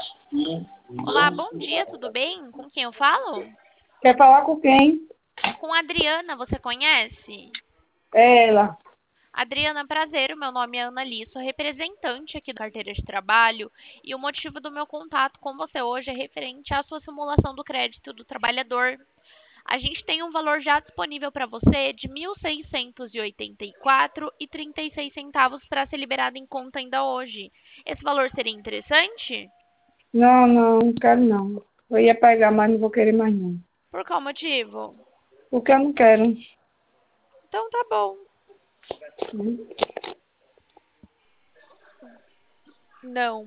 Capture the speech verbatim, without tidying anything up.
Olá, bom dia, tudo bem? Com quem eu falo? Quer falar com quem? Com a Adriana, você conhece? Ela. Adriana, prazer, o meu nome é Ana Li, sou representante aqui da carteira de trabalho e o motivo do meu contato com você hoje é referente à sua simulação do crédito do trabalhador. A gente tem um valor já disponível para você de mil seiscentos e oitenta e quatro reais e trinta e seis centavos para ser liberado em conta ainda hoje. Esse valor seria interessante? Não, não, não quero não. Eu ia pegar, mas não vou querer mais não. Por qual motivo? Porque eu não quero. Então tá bom. Não.